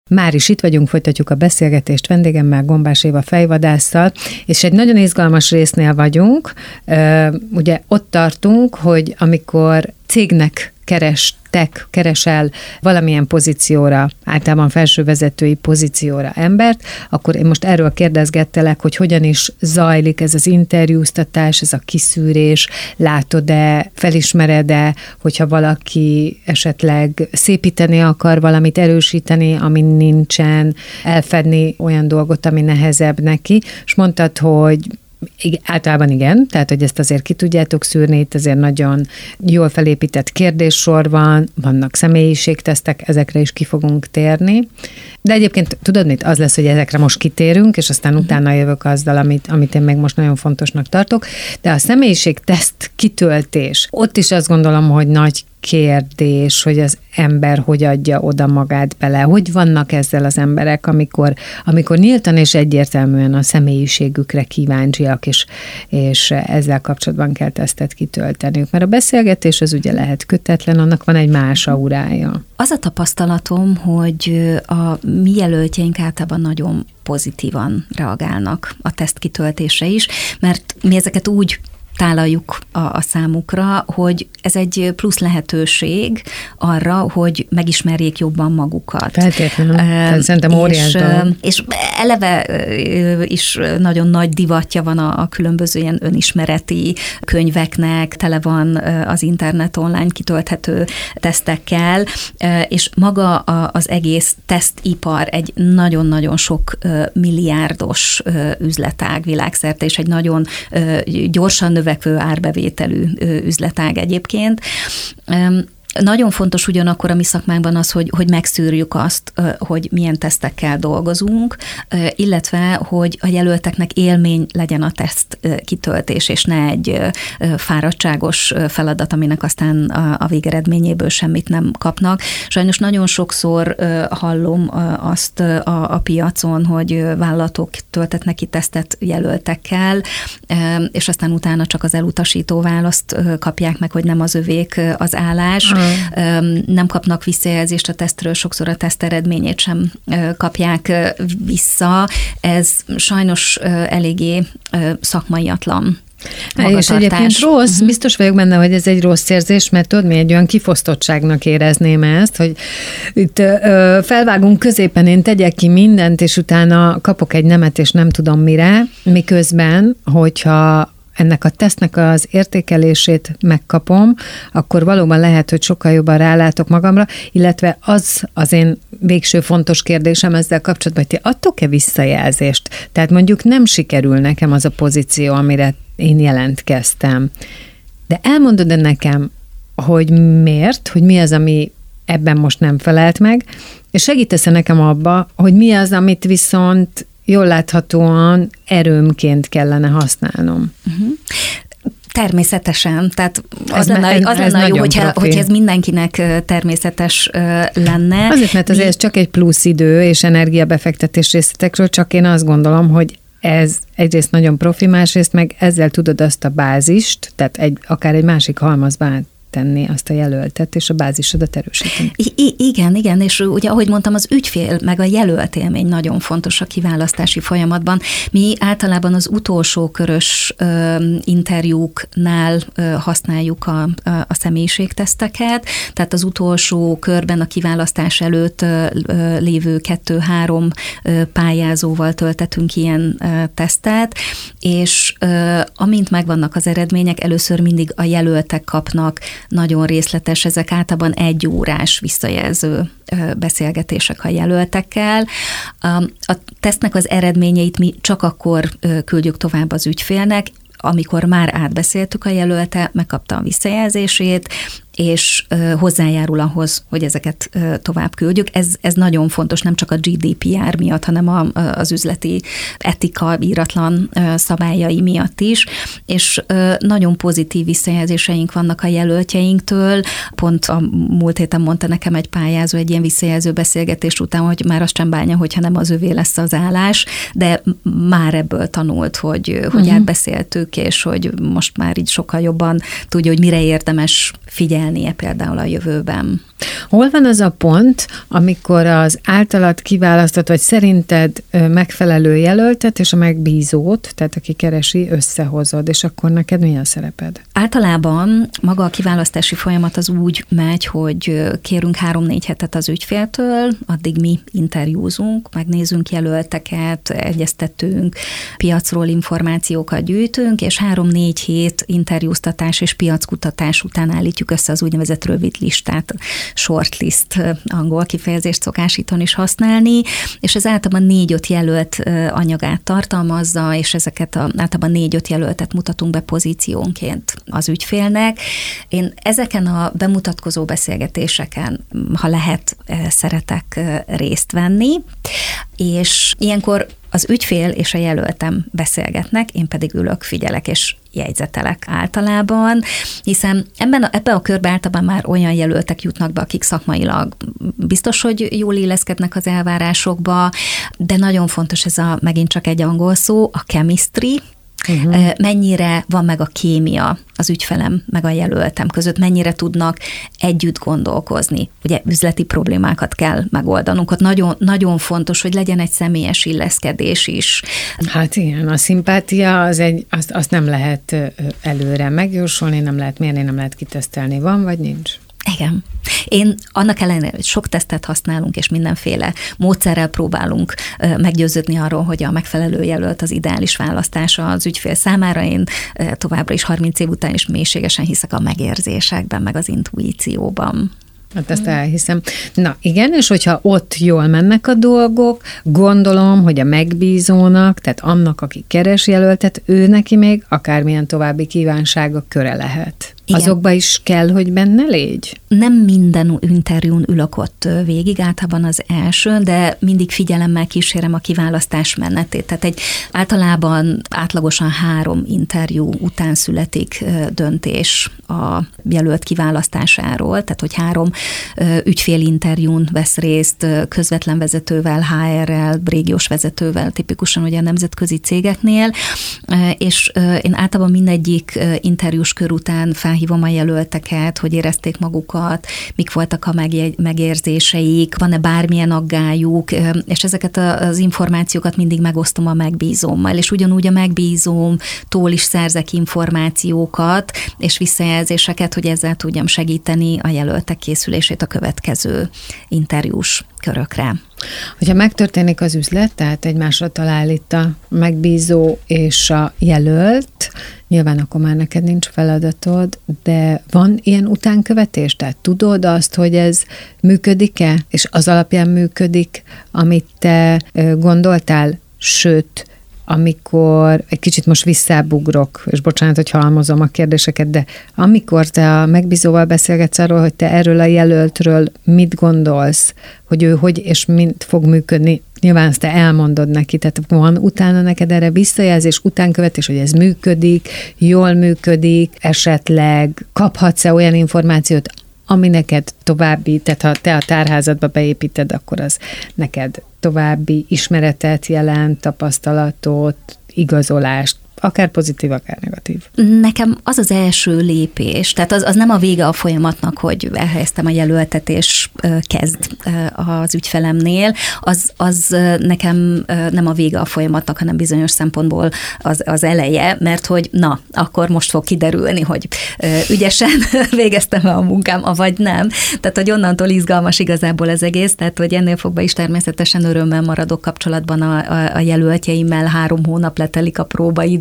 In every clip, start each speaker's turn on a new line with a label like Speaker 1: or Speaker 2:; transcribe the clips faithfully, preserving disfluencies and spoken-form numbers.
Speaker 1: Már is itt vagyunk, folytatjuk a beszélgetést vendégemmel, Gombás Éva fejvadásszal, és egy nagyon izgalmas résznél vagyunk. Ugye ott tartunk, hogy amikor cégnek kerestek, keresel valamilyen pozícióra, általában felsővezetői pozícióra embert, akkor én most erről kérdezgettelek, hogy hogyan is zajlik ez az interjúztatás, ez a kiszűrés, látod-e, felismered-e, hogyha valaki esetleg szépíteni akar valamit, erősíteni, ami nincsen, elfedni olyan dolgot, ami nehezebb neki, és mondtad, hogy Igen, általában igen, tehát hogy ezt azért ki tudjátok szűrni, itt azért nagyon jól felépített kérdéssor van, vannak személyiségtesztek, ezekre is ki fogunk térni. De egyébként tudod mit, az lesz, hogy ezekre most kitérünk, és aztán utána jövök azzal, amit, amit én még most nagyon fontosnak tartok. De a személyiségteszt kitöltés, ott is azt gondolom, hogy nagy kérdés, hogy az ember hogy adja oda magát bele. Hogy vannak ezzel az emberek, amikor, amikor nyíltan és egyértelműen a személyiségükre kíváncsiak, és, és ezzel kapcsolatban kell tesztet kitölteniük. Mert a beszélgetés az ugye lehet kötetlen, annak van egy más aurája.
Speaker 2: Az a tapasztalatom, hogy a mi jelöltjeink általában nagyon pozitívan reagálnak a teszt kitöltésre is, mert mi ezeket úgy tálaljuk a, a számukra, hogy ez egy plusz lehetőség arra, hogy megismerjék jobban magukat.
Speaker 1: Feltétlenül. Uh, Szerintem óriás
Speaker 2: és, és eleve is nagyon nagy divatja van a, a különböző ilyen önismereti könyveknek, tele van az internet online kitölthető tesztekkel, és maga az egész tesztipar egy nagyon-nagyon sok milliárdos üzletág világszerte, és egy nagyon gyorsan növekvő árbevételű üzletág egyébként. Nagyon fontos ugyanakkor a mi szakmánkban az, hogy, hogy megszűrjük azt, hogy milyen tesztekkel dolgozunk, illetve, hogy a jelölteknek élmény legyen a teszt kitöltés, és ne egy fáradtságos feladat, aminek aztán a végeredményéből semmit nem kapnak. Sajnos nagyon sokszor hallom azt a, a piacon, hogy vállalatok töltetnek ki tesztet jelöltekkel, és aztán utána csak az elutasító választ kapják meg, hogy nem az övék az állás. Mm. Nem kapnak visszajelzést a tesztről, sokszor a teszt eredményét sem kapják vissza. Ez sajnos eléggé szakmaiatlan.
Speaker 1: És egyébként rossz, uh-huh. biztos vagyok benne, hogy ez egy rossz érzés, mert tudod, mi egy olyan kifosztottságnak érezném ezt, hogy itt ö, felvágunk középen, én tegyek ki mindent, és utána kapok egy nemet, és nem tudom mire, miközben, hogyha ennek a tesztnek az értékelését megkapom, akkor valóban lehet, hogy sokkal jobban rálátok magamra, illetve az az én végső fontos kérdésem ezzel kapcsolatban, hogy ti adtok-e visszajelzést? Tehát mondjuk nem sikerül nekem az a pozíció, amire én jelentkeztem. De elmondod-e nekem, hogy miért, hogy mi az, ami ebben most nem felelt meg, és segítesz-e nekem abba, hogy mi az, amit viszont jól láthatóan erőmként kellene használnom. Uh-huh.
Speaker 2: Természetesen, tehát az ez lenne, ez, az ez lenne jó, hogyha, hogyha ez mindenkinek természetes lenne.
Speaker 1: Azért, mert azért Mi... ez csak egy plusz idő és energiabefektetés részletekről, csak én azt gondolom, hogy ez egyrészt nagyon profi, másrészt meg ezzel tudod azt a bázist, tehát egy, akár egy másik halmazba tenni azt a jelöltet, és a bázisodat erősíteni.
Speaker 2: I- igen, igen, és ugye ahogy mondtam, az ügyfél meg a jelölt élmény nagyon fontos a kiválasztási folyamatban. Mi általában az utolsó körös ö, interjúknál ö, használjuk a, a, a személyiségteszteket, tehát az utolsó körben a kiválasztás előtt ö, ö, lévő kettő-három ö, pályázóval töltetünk ilyen ö, tesztet, és ö, amint megvannak az eredmények, először mindig a jelöltek kapnak nagyon részletes, ezek általában egy órás visszajelző beszélgetések a jelöltekkel. A tesztnek az eredményeit mi csak akkor küldjük tovább az ügyfélnek, amikor már átbeszéltük a jelölte, megkapta a visszajelzését, és hozzájárul ahhoz, hogy ezeket tovább küldjük. Ez, ez nagyon fontos, nem csak a gé dé pé er miatt, hanem a, az üzleti etika íratlan szabályai miatt is, és nagyon pozitív visszajelzéseink vannak a jelöltjeinktől. Pont a múlt héten mondta nekem egy pályázó egy ilyen visszajelző beszélgetés után, hogy már azt sem bánja, hogyha nem az övé lesz az állás, de már ebből tanult, hogy, hogy uh-huh. átbeszéltük, és hogy most már így sokkal jobban tudja, hogy mire érdemes figyelni, növelnie például a jövőben.
Speaker 1: Hol van az a pont, amikor az általad kiválasztott, vagy szerinted megfelelő jelöltet és a megbízót, tehát aki keresi, összehozod, és akkor neked mi a szereped?
Speaker 2: Általában maga a kiválasztási folyamat az úgy megy, hogy kérünk három-négy hetet az ügyféltől, addig mi interjúzunk, megnézünk jelölteket, egyeztetünk, piacról információkat gyűjtünk, és három-négy hét interjúztatás és piackutatás után állítjuk össze az úgynevezett rövid listát, shortlist angol kifejezést szokás itthon is használni, és ez általában négy-öt jelölt anyagát tartalmazza, és ezeket a, általában négy-öt jelöltet mutatunk be pozíciónként az ügyfélnek. Én ezeken a bemutatkozó beszélgetéseken, ha lehet, szeretek részt venni, és ilyenkor az ügyfél és a jelöltem beszélgetnek, én pedig ülök, figyelek és jegyzetelek általában, hiszen ebben a, ebben a körben általában már olyan jelöltek jutnak be, akik szakmailag biztos, hogy jól illeszkednek az elvárásokba, de nagyon fontos ez a, megint csak egy angol szó, a chemistry, Uh-huh. mennyire van meg a kémia az ügyfelem meg a jelöltem között, mennyire tudnak együtt gondolkozni. Ugye üzleti problémákat kell megoldanunk, ott nagyon, nagyon fontos, hogy legyen egy személyes illeszkedés is.
Speaker 1: Hát igen, a szimpátia az egy, azt, azt nem lehet előre megjósolni, nem lehet mérni, nem lehet kitesztelni. Van vagy nincs?
Speaker 2: Igen. Én annak ellenére, hogy sok tesztet használunk, és mindenféle módszerrel próbálunk meggyőződni arról, hogy a megfelelő jelölt az ideális választása az ügyfél számára, én továbbra is harminc év után is mélységesen hiszek a megérzésekben, meg az intuícióban.
Speaker 1: Hát ezt elhiszem. Na igen, és hogyha ott jól mennek a dolgok, gondolom, hogy a megbízónak, tehát annak, aki keres jelöltet, ő neki még akármilyen további kívánsága köre lehet. Igen. Azokba is kell, hogy benne légy?
Speaker 2: Nem minden interjún ülök ott végig, általában az első, de mindig figyelemmel kísérem a kiválasztás menetét. Tehát egy általában átlagosan három interjú után születik döntés a jelölt kiválasztásáról, tehát hogy három ügyfélinterjún vesz részt közvetlen vezetővel, há er-rel, régiós vezetővel, tipikusan ugye a nemzetközi cégeknél, és én általában mindegyik interjús kör után felhívom a jelölteket, hogy érezték magukat, mik voltak a megérzéseik, van-e bármilyen aggályuk, és ezeket az információkat mindig megosztom a megbízómmal, és ugyanúgy a megbízómtól is szerzek információkat, és visszajelzéseket, hogy ezzel tudjam segíteni a jelöltek készülését a következő interjús körökre.
Speaker 1: Hogyha megtörténik az üzlet, tehát egymásra talál itt a megbízó és a jelölt, nyilván akkor már neked nincs feladatod, de van ilyen utánkövetés? Tehát tudod azt, hogy ez működik-e, és az alapján működik, amit te gondoltál, sőt, amikor, egy kicsit most visszábugrok, és bocsánat, hogy halmozom a kérdéseket, de amikor te a megbízóval beszélgetsz arról, hogy te erről a jelöltről mit gondolsz, hogy ő hogy és mint fog működni, nyilván azt te elmondod neki, tehát van utána neked erre visszajelzés, utánkövetés, hogy ez működik, jól működik, esetleg kaphatsz-e olyan információt, ami neked további, tehát ha te a tárházadba beépíted, akkor az neked további ismeretet jelent, tapasztalatot, igazolást, akár pozitív, akár negatív.
Speaker 2: Nekem az az első lépés, tehát az, az nem a vége a folyamatnak, hogy elhelyeztem a jelöltet, és kezd az ügyfelemnél, az, az nekem nem a vége a folyamatnak, hanem bizonyos szempontból az, az eleje, mert hogy na, akkor most fog kiderülni, hogy ügyesen végeztem-e a munkám, avagy nem. Tehát, hogy onnantól izgalmas igazából az egész, tehát, hogy ennél fogva is természetesen örömmel maradok kapcsolatban a, a, a jelöltjeimmel, három hónap letelik a próbaidő,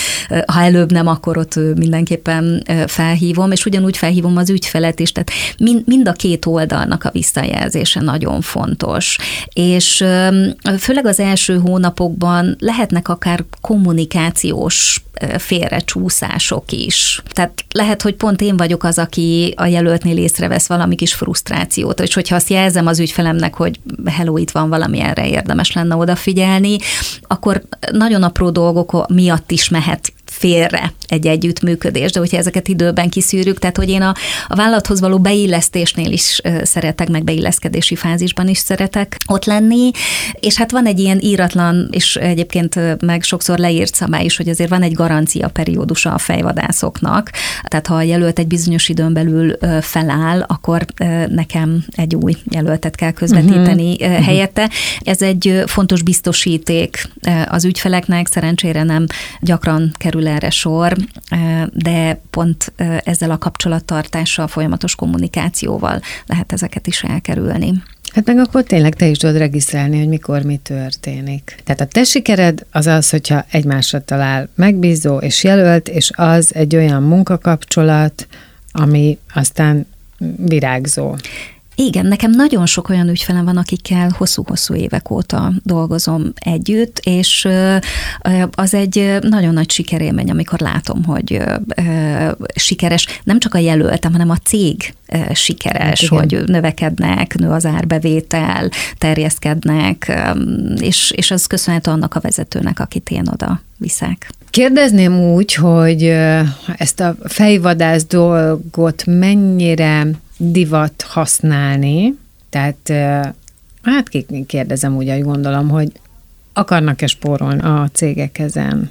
Speaker 2: ha előbb nem, akkor ott mindenképpen felhívom, és ugyanúgy felhívom az ügyfelet is, tehát mind, mind a két oldalnak a visszajelzése nagyon fontos. És főleg az első hónapokban lehetnek akár kommunikációs félrecsúszások is. Tehát lehet, hogy pont én vagyok az, aki a jelöltnél észrevesz valami kis frusztrációt, és hogyha azt jelzem az ügyfelemnek, hogy hello, itt van valami, erre érdemes lenne odafigyelni, akkor nagyon apró dolgok miatt is mehet félre egy együttműködés, de hogyha ezeket időben kiszűrjük, tehát hogy én a, a vállalathoz való beillesztésnél is szeretek, meg beilleszkedési fázisban is szeretek ott lenni, és hát van egy ilyen íratlan, és egyébként meg sokszor leírt szabály is, hogy azért van egy garancia periódusa a fejvadászoknak, tehát ha a jelölt egy bizonyos időn belül feláll, akkor nekem egy új jelöltet kell közvetíteni uh-huh. helyette. Ez egy fontos biztosíték az ügyfeleknek, szerencsére nem gyakran kerül erre sor, de pont ezzel a kapcsolattartással, folyamatos kommunikációval lehet ezeket is elkerülni.
Speaker 1: Hát meg akkor tényleg te is tudod regisztrálni, hogy mikor mi történik. Tehát a te sikered az az, hogyha egymásra talál megbízó és jelölt, és az egy olyan munkakapcsolat, ami aztán virágzó.
Speaker 2: Igen, nekem nagyon sok olyan ügyfelem van, akikkel hosszú-hosszú évek óta dolgozom együtt, és az egy nagyon nagy sikerélmény, amikor látom, hogy sikeres, nem csak a jelöltem, hanem a cég sikeres, igen. hogy növekednek, nő az árbevétel, terjeszkednek, és, és az köszönhető annak a vezetőnek, akit én oda viszek.
Speaker 1: Kérdezném úgy, hogy ezt a fejvadász dolgot mennyire divat használni, tehát hát kérdezem úgy, hogy gondolom, hogy akarnak-e spórolni a cégek ezen?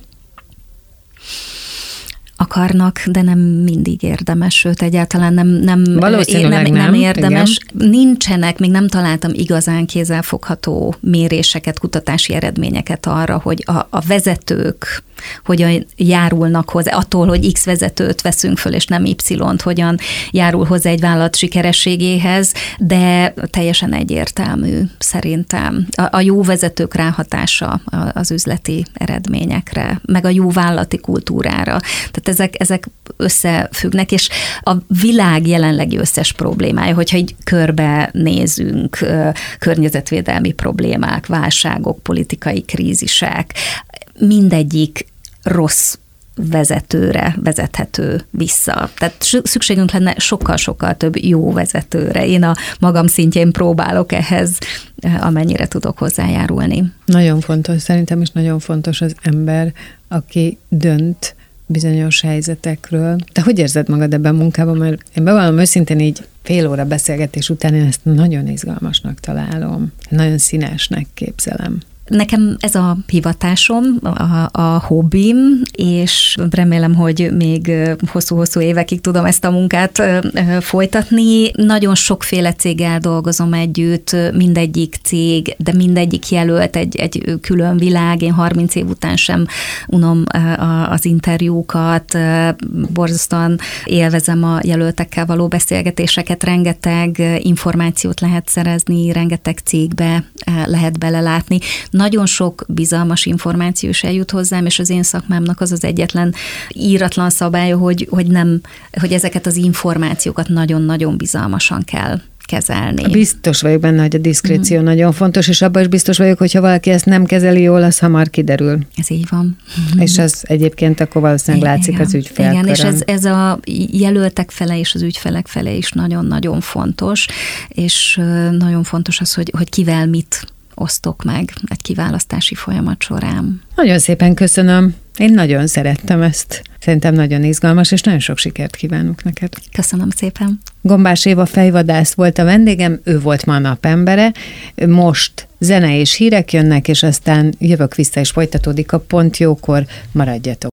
Speaker 2: Akarnak, de nem mindig érdemes, sőt egyáltalán nem, nem,
Speaker 1: Valószínűleg
Speaker 2: nem,
Speaker 1: nem,
Speaker 2: nem érdemes.
Speaker 1: Igen.
Speaker 2: Nincsenek, még nem találtam igazán kézzelfogható méréseket, kutatási eredményeket arra, hogy a, a vezetők hogyan járulnak hozzá, attól, hogy X vezetőt veszünk föl, és nem Y-t, hogyan járul hozzá egy vállalat sikerességéhez, de teljesen egyértelmű szerintem. A, a jó vezetők ráhatása az üzleti eredményekre, meg a jó vállalati kultúrára. Tehát ezek, ezek összefüggnek, és a világ jelenlegi összes problémája, hogyha így körbe nézünk, környezetvédelmi problémák, válságok, politikai krízisek, mindegyik rossz vezetőre vezethető vissza. Tehát szükségünk lenne sokkal-sokkal több jó vezetőre. Én a magam szintjén próbálok ehhez, amennyire tudok hozzájárulni.
Speaker 1: Nagyon fontos, szerintem is nagyon fontos az ember, aki dönt bizonyos helyzetekről. Te hogy érzed magad ebben a munkában? Mert én bevallom őszintén így fél óra beszélgetés után én ezt nagyon izgalmasnak találom. Nagyon színesnek képzelem.
Speaker 2: Nekem ez a hivatásom, a, a hobbim, és remélem, hogy még hosszú-hosszú évekig tudom ezt a munkát folytatni. Nagyon sokféle céggel dolgozom együtt, mindegyik cég, de mindegyik jelölt egy, egy külön világ. Én harminc év után sem unom az interjúkat, borzasztóan élvezem a jelöltekkel való beszélgetéseket, rengeteg információt lehet szerezni, rengeteg cégbe lehet belelátni. Nagyon sok bizalmas információ is eljut hozzám, és az én szakmámnak az az egyetlen íratlan szabálya, hogy, hogy, nem, hogy ezeket az információkat nagyon-nagyon bizalmasan kell kezelni.
Speaker 1: Biztos vagyok benne, hogy a diszkréció mm. nagyon fontos, és abban is biztos vagyok, hogyha valaki ezt nem kezeli jól, az hamar kiderül.
Speaker 2: Ez így van.
Speaker 1: És az egyébként akkor valószínűleg látszik igen. az ügyfélkörön.
Speaker 2: Igen, és ez, ez a jelöltek fele és az ügyfelek fele is nagyon-nagyon fontos, és nagyon fontos az, hogy, hogy kivel mit osztok meg egy kiválasztási folyamat során.
Speaker 1: Nagyon szépen köszönöm. Én nagyon szerettem ezt. Szerintem nagyon izgalmas, és nagyon sok sikert kívánok neked.
Speaker 2: Köszönöm szépen.
Speaker 1: Gombás Éva fejvadász volt a vendégem, ő volt ma a napembere. Most zene és hírek jönnek, és aztán jövök vissza, és folytatódik a Pont Jókor. Maradjatok